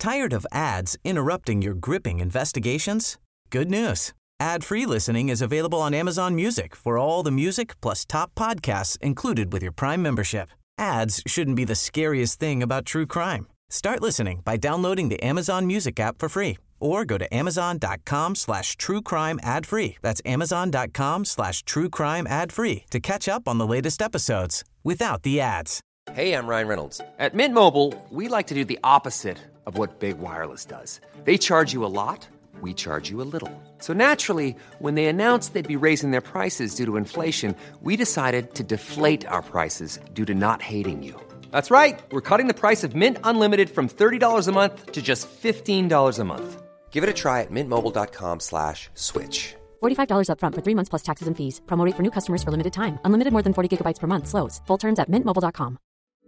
Tired of ads interrupting your gripping investigations? Good news. Ad-free listening is available on Amazon Music for all the music plus top podcasts included with your Prime membership. Ads shouldn't be the scariest thing about true crime. Start listening by downloading the Amazon Music app for free or go to amazon.com/truecrime ad-free. That's amazon.com/truecrime ad-free to catch up on the latest episodes without the ads. Hey, I'm Ryan Reynolds. At Mint Mobile, we like to do the opposite of what Big Wireless does. They charge you a lot, we charge you a little. So naturally, when they announced they'd be raising their prices due to inflation, we decided to deflate our prices due to not hating you. That's right. We're cutting the price of Mint Unlimited from $30 a month to just $15 a month. Give it a try at mintmobile.com/switch. $45 up front for 3 months plus taxes and fees. Promo rate for new customers for limited time. Unlimited more than 40 gigabytes per month slows. Full terms at mintmobile.com.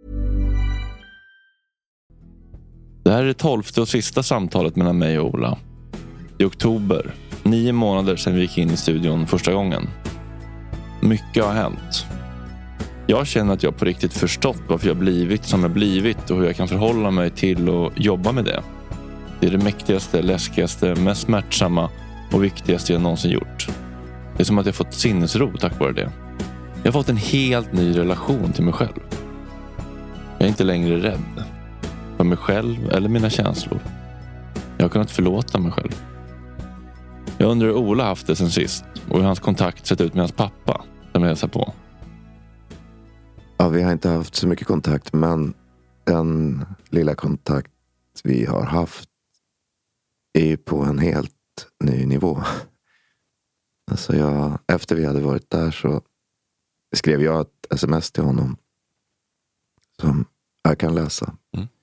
Det här är det 12:e och sista samtalet mellan mig och Ola. I oktober, 9 månader sedan vi gick in i studion första gången. Mycket har hänt. Jag känner att jag på riktigt förstått varför jag blivit som jag blivit och hur jag kan förhålla mig till och jobba med det. Det är det mäktigaste, läskigaste, mest smärtsamma och viktigaste jag någonsin gjort. Det är som att jag fått sinnesro tack vare det. Jag har fått en helt ny relation till mig själv. Jag är inte längre rädd för mig själv eller mina känslor. Jag har kunnat förlåta mig själv. Jag undrar hur Ola haft det sen sist och hur hans kontakt sett ut med hans pappa som jag hälsar på. Ja, vi har inte haft så mycket kontakt, men den lilla kontakt vi har haft är ju på en helt ny nivå. Alltså efter vi hade varit där så skrev jag ett sms till honom som jag kan läsa.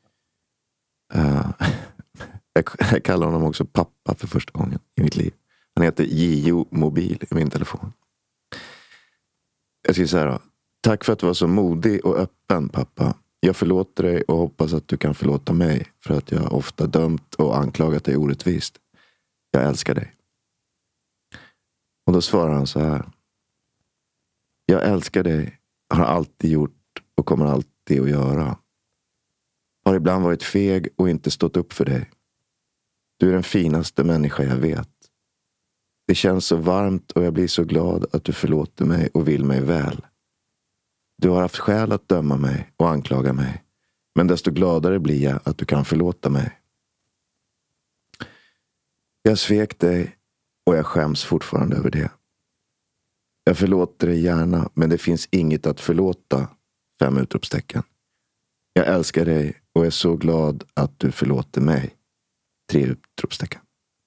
Jag kallar honom också pappa för första gången i mitt liv. Han heter Gio Mobil i min telefon. Jag skriver så här då. Tack för att du var så modig och öppen, pappa. Jag förlåter dig och hoppas att du kan förlåta mig för att jag ofta dömt och anklagat dig orättvist. Jag älskar dig. Och då svarar han så här. Jag älskar dig, har alltid gjort och kommer alltid att göra. Har ibland varit feg och inte stått upp för dig. Du är den finaste människa jag vet. Det känns så varmt och jag blir så glad att du förlåter mig och vill mig väl. Du har haft skäl att döma mig och anklaga mig. Men desto gladare blir jag att du kan förlåta mig. Jag svek dig och jag skäms fortfarande över det. Jag förlåter dig gärna, men det finns inget att förlåta. 5 utropstecken. Jag älskar dig och är så glad att du förlåter mig. 3 utropstecken.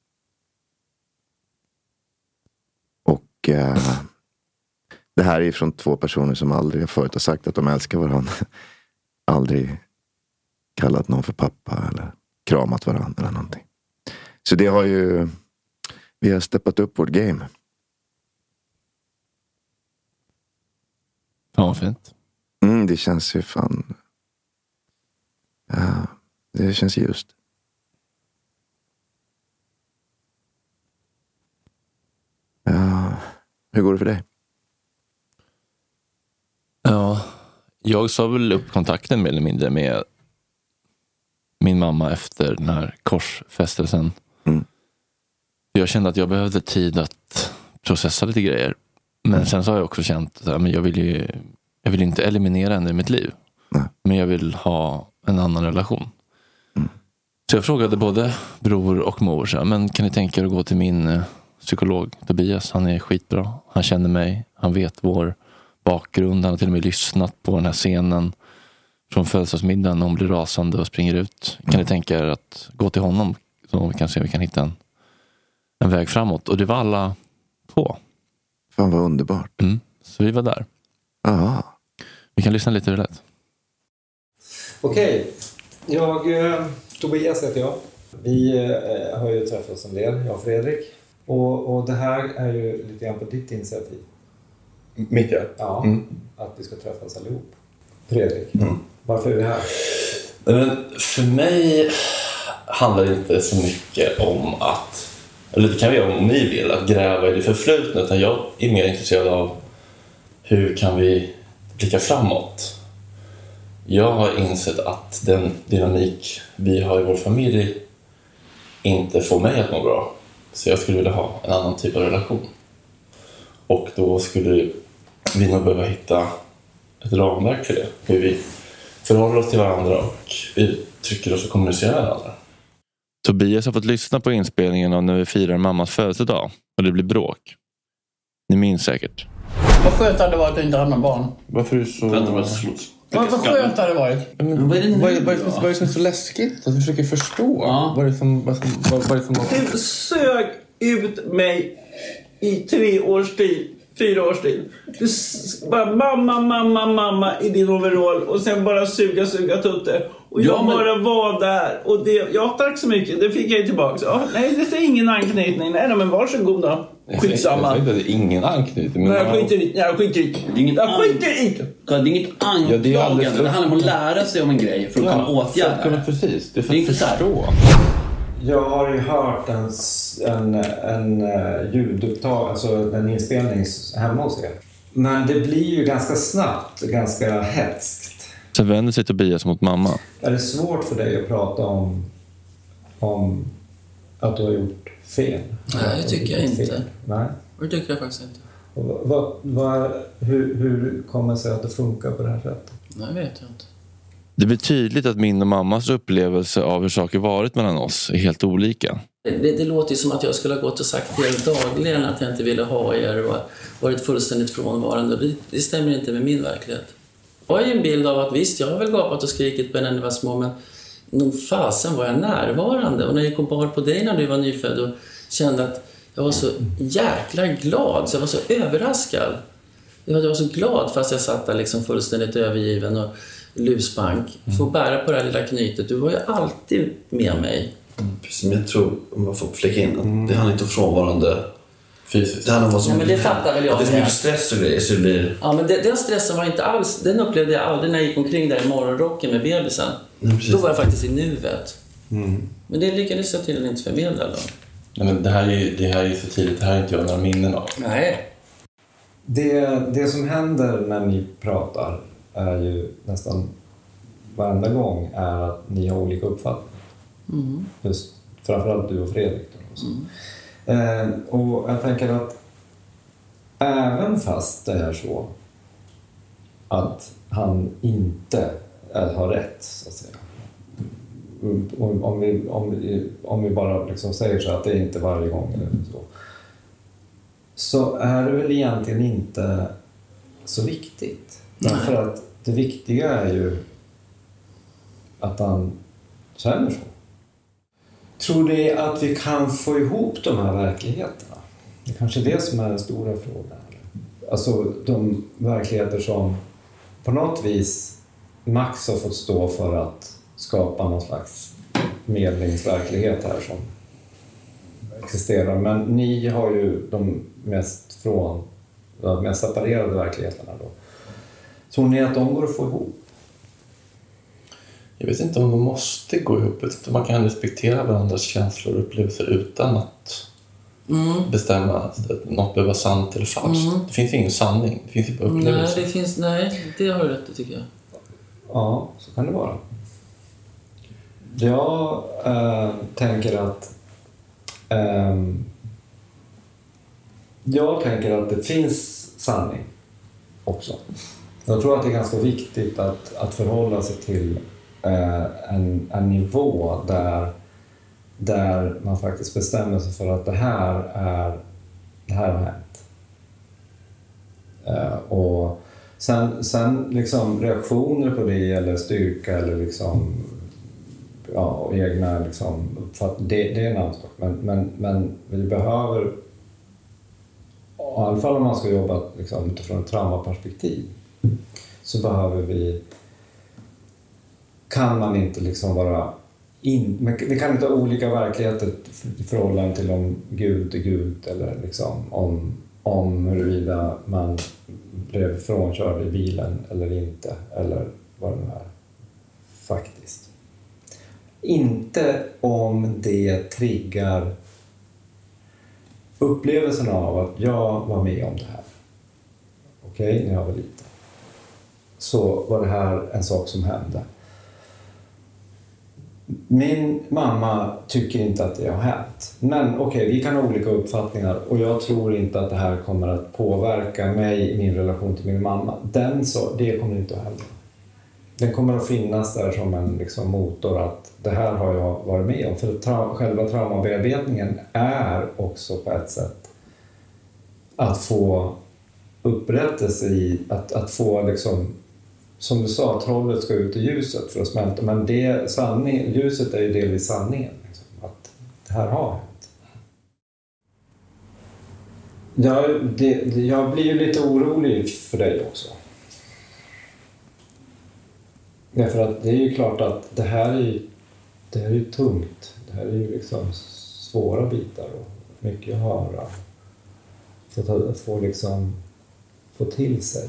Och det här är från 2 personer som aldrig förut har sagt att de älskar varandra. Aldrig kallat någon för pappa eller kramat varandra eller någonting. Så det har ju, vi har steppat upp vårt game. Ja, fint. Det känns ju fan. Ja, det känns just. Ja, hur går det för dig? Ja, jag sa väl upp kontakten mer eller mindre med min mamma efter den här korsfästelsen. Jag kände att jag behövde tid att processa lite grejer. Men sen så har jag också känt att jag vill inte eliminera henne i mitt liv. Men jag vill ha en annan relation. Så jag frågade både bror och mor så här, men kan ni tänka er att gå till min psykolog Tobias? Han är skitbra. Han känner mig. Han vet vår bakgrund. Han har till och med lyssnat på den här scenen från födelsedagsmiddagen när hon blir rasande och springer ut. Kan ni tänka er att gå till honom så vi kan se om vi kan hitta en väg framåt? Och det var alla på. Fan vad underbart. Så vi var där. Aha. Vi kan lyssna lite hur det lät. Okej. Tobias heter jag. Vi har ju träffats en del, jag och Fredrik. Och det här är ju lite grann på ditt initiativ. Mitt ja. Ja, att vi ska träffas allihop. Fredrik, varför är vi här? För mig handlar det inte så mycket om att, eller det kan vi göra om ni vill, att gräva i det förflutna, utan jag är mer intresserad av hur kan vi blicka framåt. Jag har insett att den dynamik vi har i vår familj inte får mig att må bra. Så jag skulle vilja ha en annan typ av relation. Och då skulle vi nog behöva hitta ett ramverk för det. Hur vi förhåller oss till varandra och uttrycker oss och kommunicerar med varandra. Tobias har fått lyssna på inspelningen av när vi firar mammas födelsedag. Och det blir bråk. Ni minns säkert. Vad skönt hade det varit att inte ha någon barn. Varför är du så... Vad skönt hade det varit. Men, vad är det som är så läskigt? Att vi försöker förstå. Ja. Vad är det som... Du sög ut mig i 3 års tid. 4 års tid. Du bara mamma i din overall. Och sen bara suga tutte. Och jag bara var där. Och det, ja, tack så mycket. Det fick jag tillbaka. Ja, nej, det är ingen anknytning. Nej, men varsågod då. Skitsamma. Jag det är ingen anknytning. Men jag skiter i. Jag skiter i. Det är inget anklagande. Det handlar om att lära sig om en grej för att kunna åtgärda. Precis. Det är inte så här. Jag har ju hört en ljudupptag, alltså en inspelning hemma hos er. Men det blir ju ganska snabbt, ganska hetskt. Så vänder sig Tobias mot mamma. Är det svårt för dig att prata om att du har gjort fel? Nej, det tycker jag inte. Nej. Det tycker jag faktiskt inte. Hur kommer det sig att det funkar på det här sättet? Nej, vet jag inte. Det blir tydligt att min och mammas upplevelse av hur saker varit mellan oss är helt olika. Det låter ju som att jag skulle ha gått och sagt till er dagligen att jag inte ville ha er och varit fullständigt frånvarande. Det stämmer inte med min verklighet. Jag har ju en bild av att visst, jag har väl gapat och skrikit på när ni var små, men nog fasen var jag närvarande. Och när jag kom på dig när du var nyfödd och kände att jag var så jäkla glad, så jag var så överraskad. Jag var så glad fast jag satt där liksom fullständigt övergiven och lusbank. Får bära på det här lilla knytet. Du var ju alltid med mig. Precis, men jag tror, om man får fläcka in, att det handlar inte om frånvarande fysiskt. Det handlar om vad som... Ja, men det fattar väl jag. Det är så mycket stress och grejer så det blir... Ja, men den stressen var inte alls... Den upplevde jag aldrig när jag gick omkring där i morgonrocken med bebisen. Då var jag faktiskt i nuvet. Men det lyckades jag tydligen inte förmedla då. Nej, men det här är ju så tidigt. Det här är inte jag några minnen av. Nej. Det som händer när ni pratar är ju nästan varenda gång är att ni har olika uppfattningar. Just framförallt du och Fredrik. Och jag tänker att även fast det är så att han inte har rätt, så att säga. Om vi bara liksom säger så att det är inte varje gång eller så är det väl egentligen inte så viktigt. För att det viktiga är ju att han känner så. Tror ni att vi kan få ihop de här verkligheterna? Det är kanske det som är den stora frågan. Alltså de verkligheter som på något vis Max har fått stå för att skapa någon slags medlingsverklighet här som existerar. Men ni har ju de mest separerade verkligheterna då. Tror ni att de går att få ihop? Jag vet inte om de måste gå ihop. Man kan respektera varandras känslor och upplevelser utan att bestämma att något behöver vara sant eller falskt. Det finns ingen sanning. Det finns inte upplevelse. Nej, det har du rätt, tycker jag. Ja, så kan det vara. Jag tänker att det finns sanning också. Jag tror att det är ganska viktigt att förhålla sig till en nivå där man faktiskt bestämmer sig för att det här har hänt. Och sen liksom reaktioner på det eller styrka eller liksom egna liksom uppfattning, det är en annan sak. Men vi behöver, i alla fall om man ska jobba liksom utifrån ett traumaperspektiv, så behöver kan man inte liksom vara vi kan inte ha olika verkligheter i förhållande till om Gud är Gud eller liksom om huruvida man blev frånkörd i bilen eller inte, eller vad det nu är faktiskt. Inte om det triggar upplevelsen av att jag var med om det här. Okej, när jag var liten. så var det här en sak som hände. Min mamma tycker inte att det har hänt. Men okej, vi kan ha olika uppfattningar och jag tror inte att det här kommer att påverka mig i min relation till min mamma. Det kommer inte att hända. Den kommer att finnas där som en liksom motor att det här har jag varit med om. För själva traumabearbetningen är också på ett sätt att få upprättelse i att få liksom, som du sa, trollet ska ut i ljuset för att smälta. Men ljuset är ju delvis sanningen. Liksom, att det här har hänt. Jag blir ju lite orolig för dig också. Därför att det är ju klart att det här är ju tungt. Det här är ju liksom svåra bitar och mycket att höra. Att få till sig.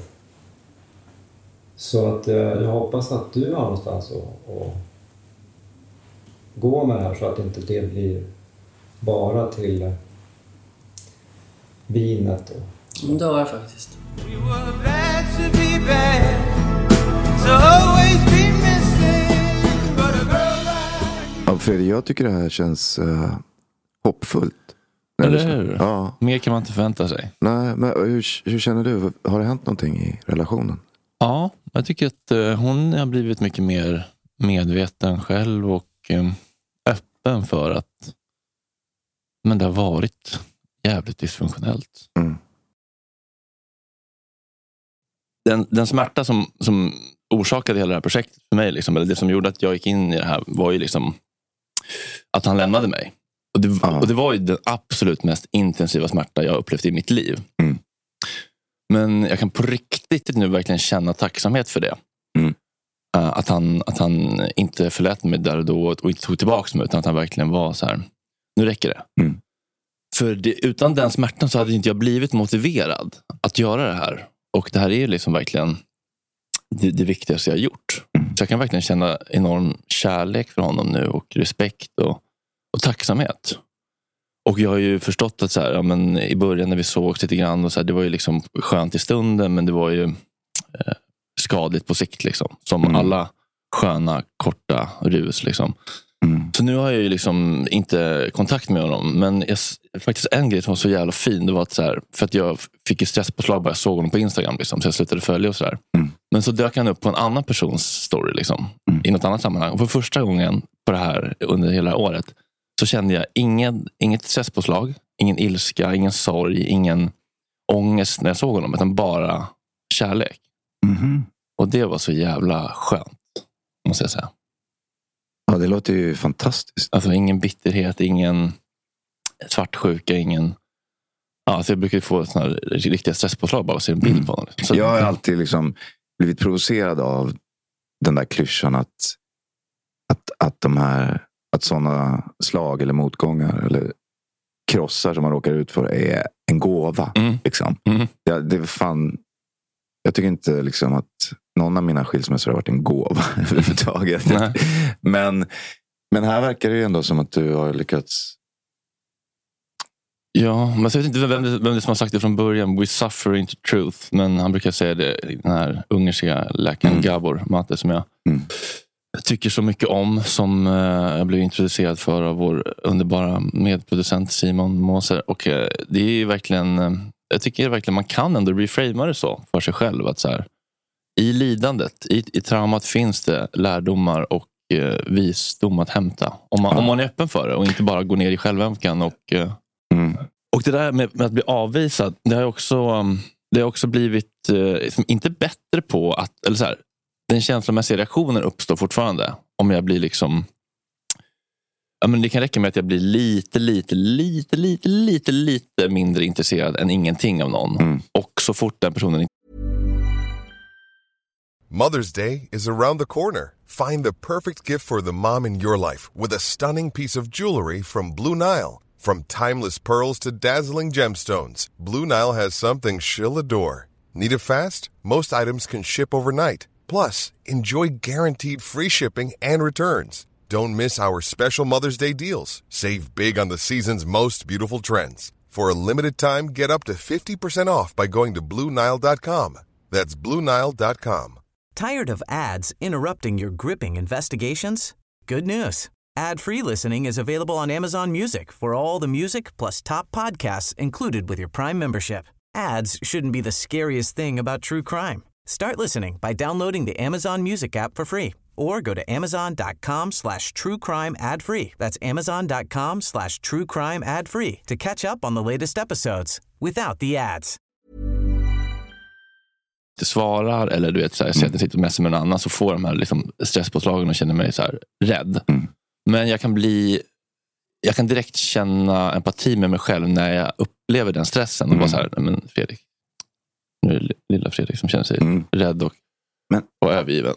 Så att jag hoppas att du har någonstans att gå med det här så att inte det blir bara till vinet. Det har jag faktiskt. Ja, Fredrik, jag tycker det här känns hoppfullt. Eller hur? Ja. Mer kan man inte förvänta sig. Nej, men hur känner du? Har det hänt någonting i relationen? Ja, jag tycker att hon har blivit mycket mer medveten själv och öppen för att men det har varit jävligt dysfunktionellt. Mm. Den smärta som orsakade hela det här projektet för mig, liksom, eller det som gjorde att jag gick in i det här var ju liksom att han lämnade mig. Och det var ju den absolut mest intensiva smärta jag upplevt i mitt liv. Mm. Men jag kan på riktigt nu verkligen känna tacksamhet för det. Mm. Att han inte förlät mig där och då och inte tog tillbaka mig, utan att han verkligen var så här: nu räcker det. Mm. För utan den smärtan så hade inte jag blivit motiverad att göra det här. Och det här är ju liksom verkligen det viktigaste jag har gjort. Mm. Så jag kan verkligen känna enorm kärlek för honom nu och respekt och tacksamhet. Och jag har ju förstått att så här, ja, men i början när vi såg lite grann och så här, det var ju liksom skönt i stunden, men det var ju skadligt på sikt liksom. Som alla sköna, korta rus liksom. Mm. Så nu har jag ju liksom inte kontakt med honom, men faktiskt en grej som var så jävla fin, det var att så här, för att jag fick ju stresspåslag bara jag såg honom på Instagram liksom, så jag slutade följa och så där. Mm. Men så dök han upp på en annan persons story liksom, i något annat sammanhang. Och för första gången på det här under hela året så kände jag inget stresspåslag, ingen ilska, ingen sorg, ingen ångest när jag såg honom, utan bara kärlek. Mm. Och det var så jävla skönt, måste jag säga. Ja, det låter ju fantastiskt. Alltså ingen bitterhet, ingen svartsjuka, ingen... Ja, alltså jag brukar ju få såna här riktiga stresspåslag bara att se en bild på honom. Så... Jag har alltid liksom blivit provocerad av den där klyschan att sådana slag eller motgångar eller krossar som man råkar ut för är en gåva. Liksom. Ja, det är fan... Jag tycker inte liksom att någon av mina skilsmässor har varit en gåva överhuvudtaget. Men här verkar det ju ändå som att du har lyckats. Ja, men jag vet inte vem det som har sagt det från början. We suffer into truth. Men han brukar säga det, den här ungerska läkaren Gabor Mate, som jag tycker så mycket om, som jag blev introducerad för av vår underbara medproducent Simon Moser. Och det är ju verkligen, jag tycker verkligen man kan ändå reframa det så för sig själv, att så här, i lidandet, i traumat finns det lärdomar och visdom att hämta. Om man är öppen för det och inte bara går ner i självömkan. Och det där med att bli avvisad, det har också blivit inte bättre på att, eller så här, den känslomässiga reaktionen uppstår fortfarande. Om jag blir liksom, ja, men det kan räcka med att jag blir lite mindre intresserad än ingenting av någon. Och så fort den personen... Mother's Day is around the corner. Find the perfect gift for the mom in your life with a stunning piece of jewelry from Blue Nile. From timeless pearls to dazzling gemstones, Blue Nile has something she'll adore. Need it fast? Most items can ship overnight. Plus, enjoy guaranteed free shipping and returns. Don't miss our special Mother's Day deals. Save big on the season's most beautiful trends. For a limited time, get up to 50% off by going to BlueNile.com. That's BlueNile.com. Tired of ads interrupting your gripping investigations? Good news. Ad-free listening is available on Amazon Music for all the music plus top podcasts included with your Prime membership. Ads shouldn't be the scariest thing about true crime. Start listening by downloading the Amazon Music app for free or go to amazon.com/truecrime ad-free. That's amazon.com/truecrime ad-free to catch up on the latest episodes without the ads. Det svarar eller du vet så här, säger att jag sitter och messar med någon annan så får de här liksom stresspåslagen och känner mig så här rädd. Men jag kan direkt känna empati med mig själv när jag upplever den stressen och bara så här, men Fredrik, nu är det lilla Fredrik som känner sig rädd och övergiven.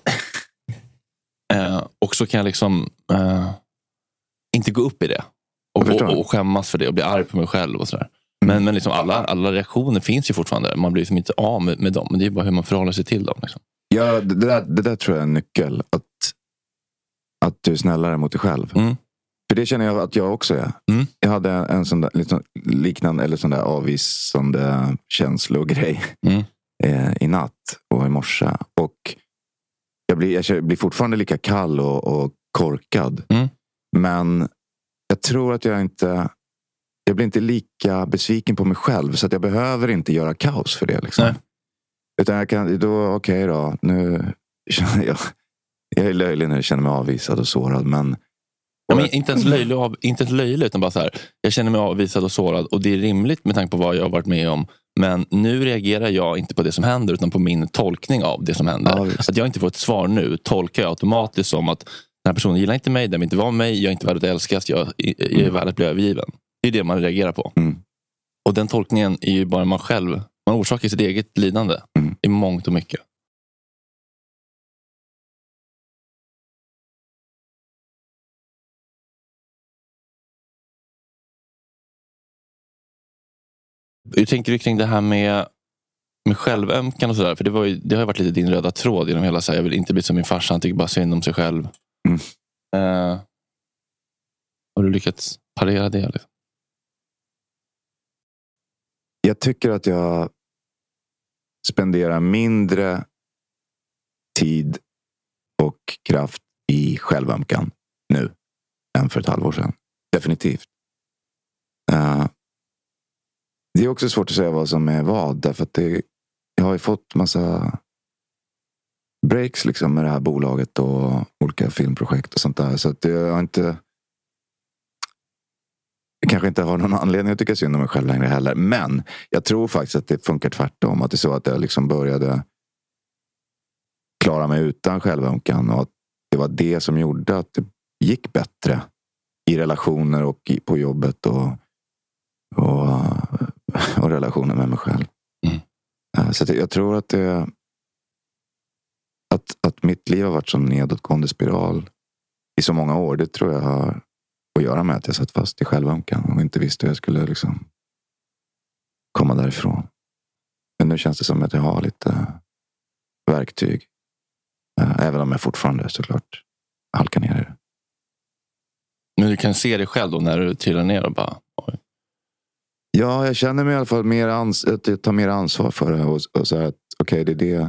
Och så kan jag liksom inte gå upp i det och skämmas för det och bli arg på mig själv och sådär. Men liksom alla reaktioner finns ju fortfarande. Man blir liksom inte av med dem. Men det är bara hur man förhåller sig till dem. Liksom. Ja, det där tror jag är en nyckel. Att du är snällare mot dig själv. För det känner jag att jag också är. Jag hade en sån där liksom, liknande eller sån där avvisande känslogrej i natt och i morse. Och jag blir fortfarande lika kall och korkad. Men jag tror att jag blir inte lika besviken på mig själv. Så att jag behöver inte göra kaos för det. Liksom. Utan jag kan då, okej då. Nu känner jag är löjlig när jag känner mig avvisad och sårad. Men inte ens löjlig utan bara så här. Jag känner mig avvisad och sårad. Och det är rimligt med tanke på vad jag har varit med om. Men nu reagerar jag inte på det som händer utan på min tolkning av det som händer. Att jag inte får ett svar nu tolkar jag automatiskt som att den här personen gillar inte mig, den vill inte vara mig, jag är inte värd att älskas, jag är värd att bli övergiven. Det är det man reagerar på. Och den tolkningen är ju bara man själv. Man orsakar sitt eget lidande i mångt och mycket. Hur tänker du kring det här med självömkan och sådär? För det har ju varit lite din röda tråd genom hela så här, jag vill inte bli som min farsa, han tycker bara synd om sig själv. Har du lyckats parera det? Liksom? Jag tycker att jag spenderar mindre tid och kraft i självömkan nu än för ett halvår sedan. Definitivt. Det är också svårt att säga vad som är vad. Därför att jag har ju fått massa breaks liksom med det här bolaget och olika filmprojekt och sånt där. Så att jag kanske inte har någon anledning att tycka synd om mig själv längre heller. Men jag tror faktiskt att det funkar tvärtom. Att det är så att jag liksom började klara mig utan självömkan. Och att det var det som gjorde att det gick bättre i relationer och på jobbet och relationer med mig själv. Så jag tror att att mitt liv har varit som nedåtgående spiral i så många år. Det tror jag har att göra med att jag satt fast i självömkan och inte visste hur jag skulle liksom komma därifrån. Men nu känns det som att jag har lite verktyg. Även om jag fortfarande såklart halkar ner i det. Men du kan se dig själv då när du trillar ner och bara... Oj. Ja, jag känner mig i alla fall att jag tar mer ansvar för det och säga att okej, det är det.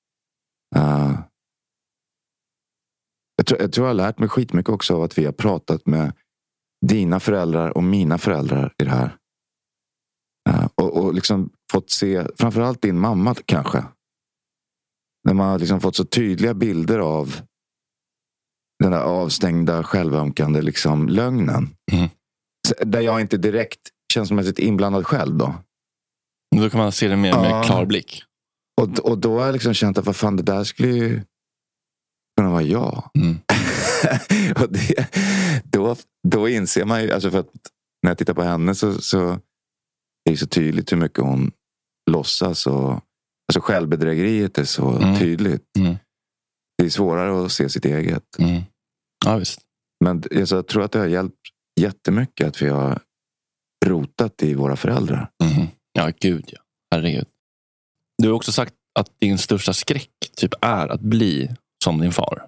Jag tror jag har lärt mig skitmycket också av att vi har pratat med dina föräldrar och mina föräldrar i det här. Och liksom fått se, framförallt din mamma kanske. När man har liksom fått så tydliga bilder av den där avstängda, självömkande liksom lögnen. Där jag inte direkt känslomässigt inblandad själv då. Då kan man se det med klar blick. Och då har jag liksom känt att vad fan, det där skulle ju kunna vara jag. Och då inser man ju, alltså för att när jag tittar på henne så är det så tydligt hur mycket hon låtsas och alltså självbedrägeriet är så tydligt. Det är svårare att se sitt eget. Ja, visst. Men jag tror att det har hjälpt jättemycket att vi har rotat i våra föräldrar. Ja, gud ja. Herregud. Du har också sagt att din största skräck typ är att bli som din far.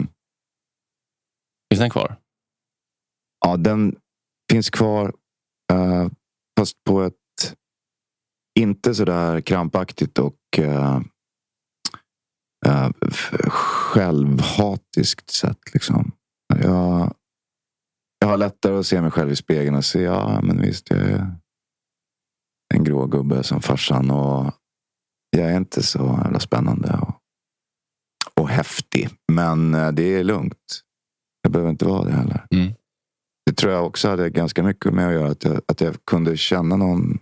Finns den kvar? Ja, den finns kvar. Fast på ett inte så där krampaktigt och självhatiskt sätt liksom. Jag har lättare att se mig själv i spegeln och se, ja men visst, jag är en grå gubbe som farsan och jag är inte så jävla spännande och häftig. Men det är lugnt. Jag behöver inte vara det heller. Det tror jag också hade ganska mycket med att göra. Att jag kunde känna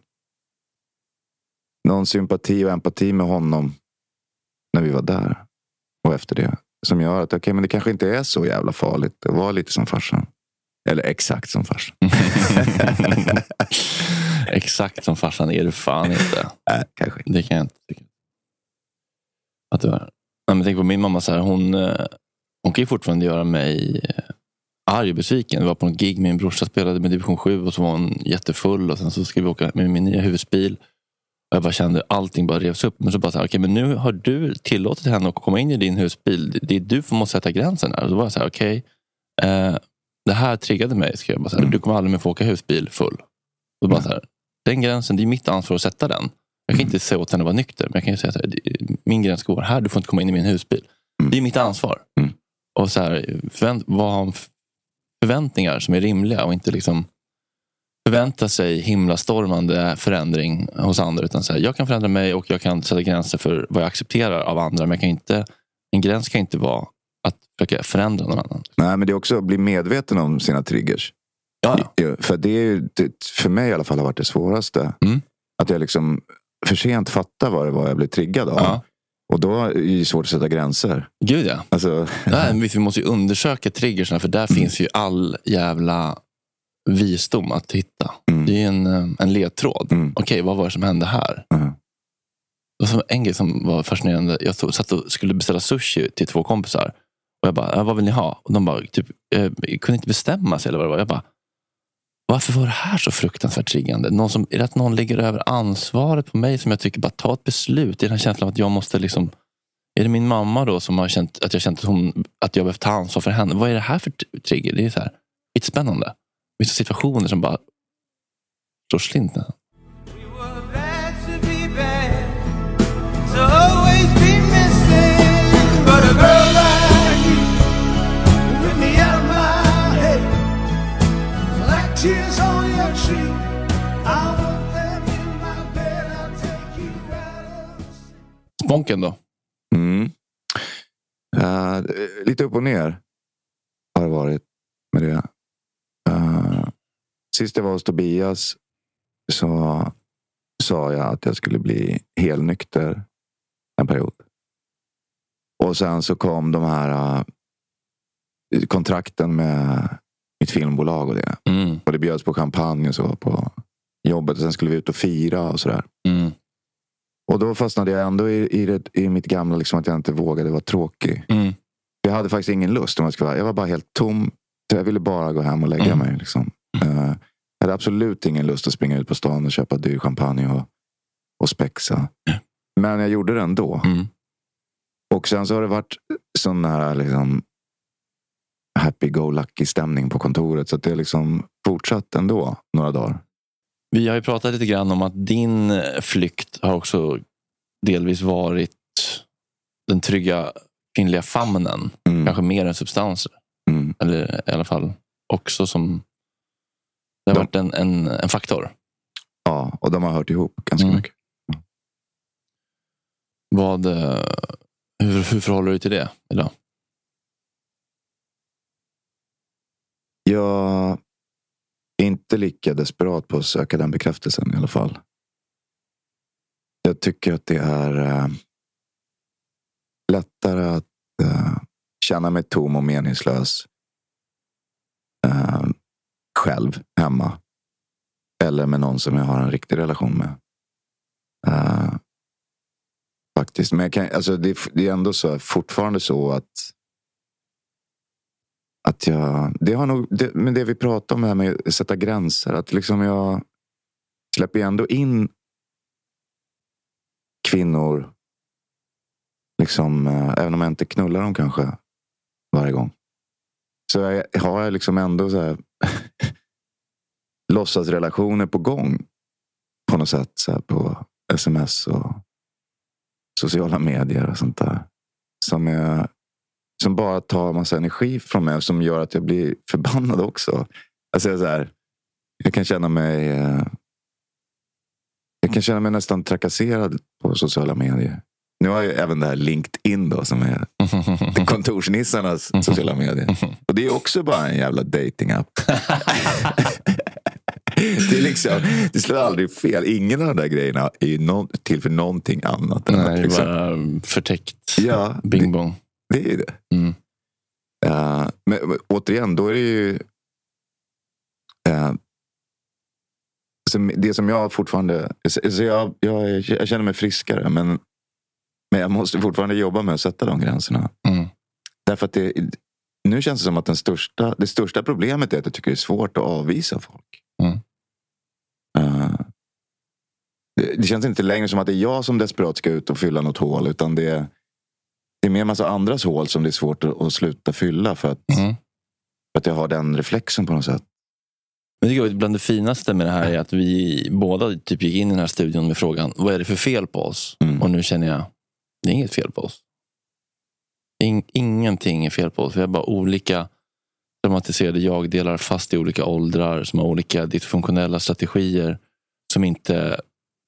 någon sympati och empati med honom när vi var där. Och efter det. Som gör att men det kanske inte är så jävla farligt. Det var lite som farsan. Eller exakt som farsan. Exakt som farsan är du fan inte. Nej, kanske inte. Det kan jag inte tycka. Att det var. Men tänk på min mamma så här. Hon kan ju fortfarande göra mig arg och besviken. Vi var på en gig med min brorsa, spelade med division 7 och så var hon jättefull och sen så skulle vi åka med min nya huvudbil. Och jag bara kände allting bara revs upp. Men så bara så här, okej, men nu har du tillåtit henne att komma in i din husbil. Det är du som måste sätta gränsen här. Och så var jag så här, okej. Det här triggade mig. Ska jag bara så här, du kommer aldrig mer få åka husbil full. Och bara så här, den gränsen, det är mitt ansvar att sätta den. Jag kan inte säga åt henne att vara nykter. Men jag kan ju säga så här, min gräns går här. Du får inte komma in i min husbil. Det är mitt ansvar. Och så här, vad förväntningar som är rimliga och inte liksom förvänta sig himlastormande förändring hos andra, utan så här, jag kan förändra mig och jag kan sätta gränser för vad jag accepterar av andra, men jag kan inte, en gräns kan inte vara att försöka förändra någon annan. Nej, men det är också att bli medveten om sina triggers. Ja. För det är ju, för mig i alla fall har varit det svåraste. Att jag liksom för sent fattar vad det var jag blev triggad av. Ja. Och då är det svårt att sätta gränser. Gud ja. Alltså... Nej, men vi måste ju undersöka triggersna, för där finns ju all jävla visdom att hitta. Det är en ledtråd. Okej, vad var det som hände här? Det var en grej som var fascinerande. Jag satt och skulle beställa sushi till 2 kompisar. Och jag bara, vad vill ni ha? Och de bara, typ, kunde inte bestämma sig eller vad det var. Jag bara, varför var det här så fruktansvärt triggande? Är det att någon lägger över ansvaret på mig som jag tycker bara ta ett beslut? Det är den här känslan av att jag måste liksom... Är det min mamma då som har känt att jag känt att jag behöver ta ansvar för henne? Vad är det här för trigger? Det är så här, lite spännande. Vissa situationer som bara slår slint. Sponken då? Lite upp och ner har det varit med det. Sist jag var hos Tobias så sa jag att jag skulle bli helnykter en period. Och sen så kom de här kontrakten med mitt filmbolag och det. Och det bjöds på champagne och så på jobbet. Och sen skulle vi ut och fira och sådär. Och då fastnade jag ändå i mitt gamla liksom, att jag inte vågade vara tråkig. Jag hade faktiskt ingen lust om jag ska vara. Jag var bara helt tom. Jag ville bara gå hem och lägga mig liksom. Jag hade absolut ingen lust att springa ut på stan och köpa dyr champagne och spexa. Men jag gjorde det ändå. Och sen så har det varit sån här liksom happy-go-lucky stämning på kontoret. Så att det är liksom fortsatt ändå några dagar. Vi har ju pratat lite grann om att din flykt har också delvis varit den trygga kvinnliga famnen. Kanske mer än substanser. Eller i alla fall också som... Det har varit en faktor. Ja, och de har hört ihop ganska mycket. Hur förhåller du dig till det idag? Jag är inte lika desperat på att söka den bekräftelsen i alla fall. Jag tycker att det är lättare att känna mig tom och meningslös själv hemma. Eller med någon som jag har en riktig relation med. Faktiskt. Men det är ändå så, fortfarande så att jag... Det har nog... Men det vi pratar om här med att sätta gränser. Att liksom jag släpper ändå in kvinnor. Liksom, även om jag inte knullar dem kanske varje gång. Så har jag liksom ändå så här låtsasrelationer på gång. På något sätt så här på sms och sociala medier och sånt där. som bara tar massa energi från mig, som gör att jag blir förbannad också. Alltså så här, jag kan känna mig nästan trakasserad på sociala medier. Nu har jag även det här LinkedIn då, som är kontorsnissarnas sociala medier. Och det är också bara en jävla dating-app. Det är liksom, det slår aldrig fel. Ingen av de där grejerna är ju till för någonting annat. Nej, än liksom, bara förtäckt. Ja, bing bong. Det är ju det. Men återigen, då är det ju det som jag fortfarande, så jag känner mig friskare, men jag måste fortfarande jobba med att sätta de gränserna. Därför att nu känns det som att det största problemet är att jag tycker det är svårt att avvisa folk. Det känns inte längre som att det är jag som desperat ska ut och fylla något hål, utan det är mer massa andras hål som det är svårt att sluta fylla för att jag har den reflexen på något sätt. Men det är bland det finaste med det här är att vi båda typ gick in i den här studion med frågan, vad är det för fel på oss? Och nu känner jag, det är inget fel på oss. Ingenting är fel på oss. Vi har bara olika dramatiserade jag-delar fast i olika åldrar, som har olika dysfunktionella strategier som inte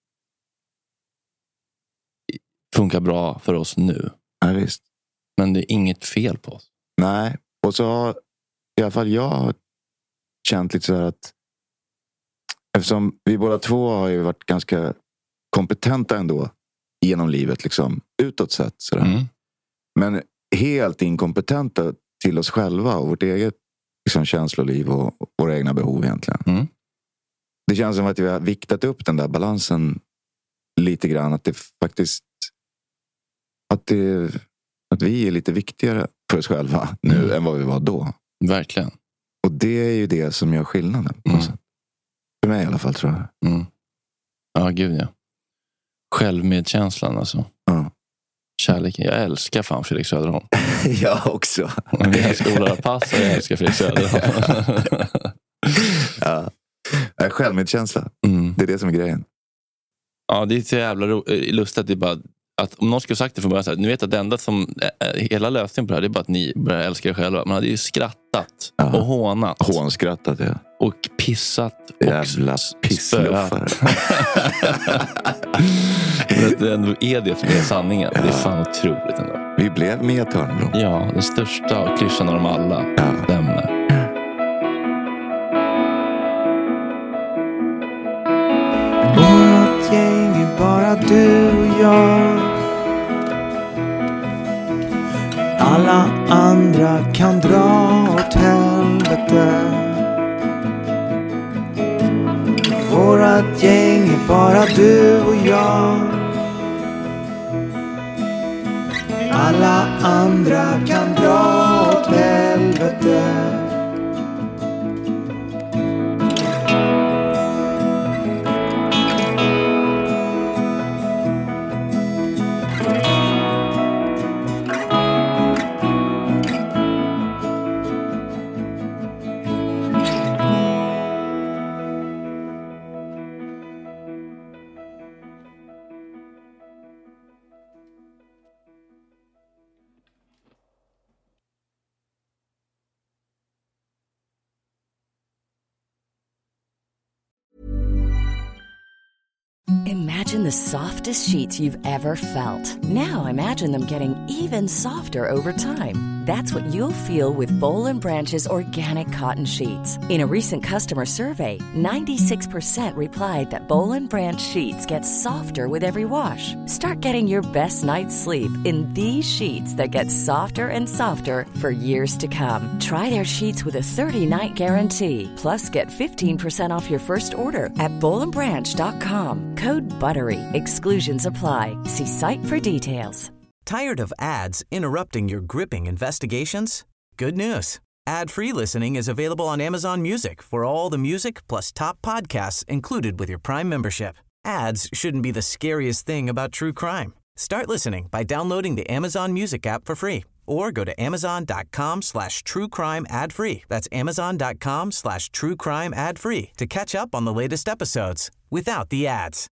funkar bra för oss nu. Ja, visst. Men det är inget fel på oss. Nej, och så har i alla fall jag känt lite så här att eftersom vi båda två har ju varit ganska kompetenta ändå genom livet, liksom utåt sett sådär. Men helt inkompetenta till oss själva och vårt eget liksom känsloliv och våra egna behov egentligen. Det känns som att vi har viktat upp den där balansen lite grann, att det faktiskt att vi är lite viktigare för oss själva nu än vad vi var då. Verkligen. Och det är ju det som gör skillnaden. För mig i alla fall, tror jag. Ja, gud ja. Självmedkänslan alltså. Kärleken. Jag älskar fan Fredrik Söderholm. Jag också. Jag skolar pass och jag älskar Fredrik Söderholm. Ja. Självmedkänsla. Det är det som är grejen. Ja, det är så jävla lustigt. Det är bara att om någon skulle sagt det från början så här, ni vet att det enda som hela lösningen på det här, det är bara att ni börjar älska er själva. Man hade ju skrattat och hånat. Hånskrattat, ja. Och pissat. Jävla pissluffare. Men det ändå är det som är sanningen. Det är fan otroligt ändå. Vi blev med Törnblom. Ja, den största klyschan av dem alla. Stämmer. Vårat gäng är bara du och jag. Alla andra kan dra åt helvete. Vårat gäng är bara du och jag. Alla andra kan dra åt helvete. Imagine the softest sheets you've ever felt. Now imagine them getting even softer over time. That's what you'll feel with Boll & Branch's organic cotton sheets. In a recent customer survey, 96% replied that Boll & Branch sheets get softer with every wash. Start getting your best night's sleep in these sheets that get softer and softer for years to come. Try their sheets with a 30-night guarantee. Plus, get 15% off your first order at bollandbranch.com. Code BUTTERY. Exclusions apply. See site for details. Tired of ads interrupting your gripping investigations? Good news. Ad-free listening is available on Amazon Music for all the music plus top podcasts included with your Prime membership. Ads shouldn't be the scariest thing about true crime. Start listening by downloading the Amazon Music app for free or go to amazon.com/truecrime ad-free. That's amazon.com/truecrime ad-free to catch up on the latest episodes without the ads.